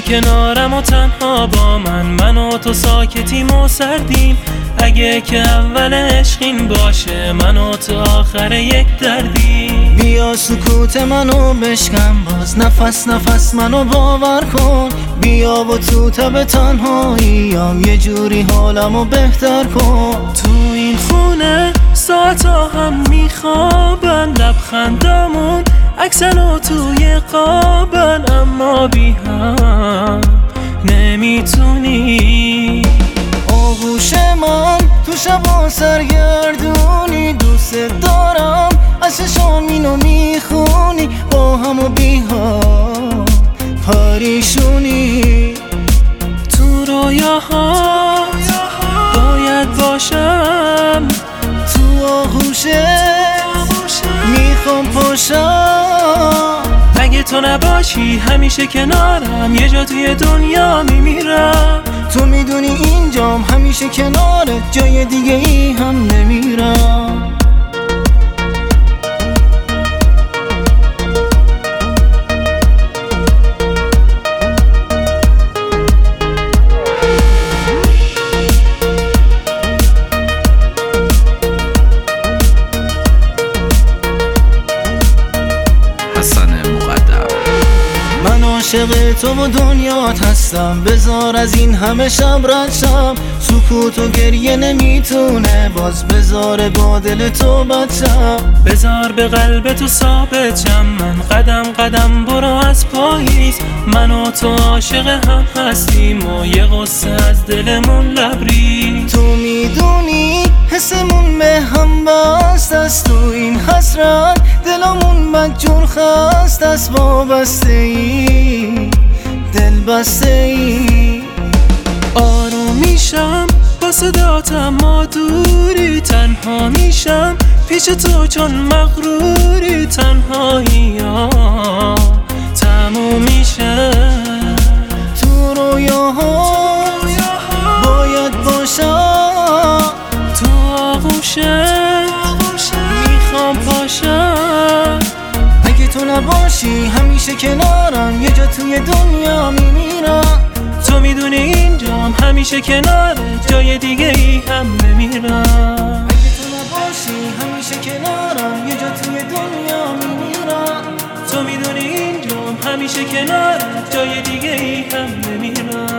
کنارم و تنها با من و تو ساکتیم و سردیم. اگه که اول عشقین باشه من و تو آخر یک دردیم. بیا سکوت منو بشکن باز، نفس نفس منو باور کن. بیا و تو تب تنهاییم یه جوری حالمو بهتر کن. تو این خونه ساعتا هم میخوابن، لبخندامون اکسن و توی قابن، اما بی هم نمیتونی. آغوش من تو شبا سرگردونی، دوست دارم از چشامینو میخونی، با هم و بی هم پریشونی. تو رویاها باید باشم، تو آغوشت میخوام پاشم. اگه تو نباشی همیشه کنارم، یه جا توی دنیا میمیرم. تو میدونی اینجام همیشه کنارت، جای دیگه ای هم نمیرم. من عاشق تو و دنیات هستم، بذار از این همه شب رد شم. سکوت و گریه نمیتونه باز بذار با دل تو بد شم. بذار به قلب تو ثابت شم، من قدم قدم برو از پاییز. من و تو عاشق هم هستیم و یه قصه از دلمون لبریز. تو میدونی حسمون به هم بست است، تو این حسرت دلمون مجور خست است. وابسته ای دل بسته ای، آروم میشم با صدات اما دوری، تنها میشم پیش تو چون مغروری. تنهایی ها تموم میشه، تو رویاها باید باشم، تو آغوشت میخوام پاشم. اگه تو نباشی همیشه کنارم، یه جا توی دنیا میمیرم. تو میدونی اینجام همیشه کنارت، جای دیگه ای هم نمیرم. اگه تو نباشی همیشه کنارم، یه جا توی دنیا میمیرم. تو میدونی اینجام همیشه کنارت، جای دیگه ای هم نمیرم.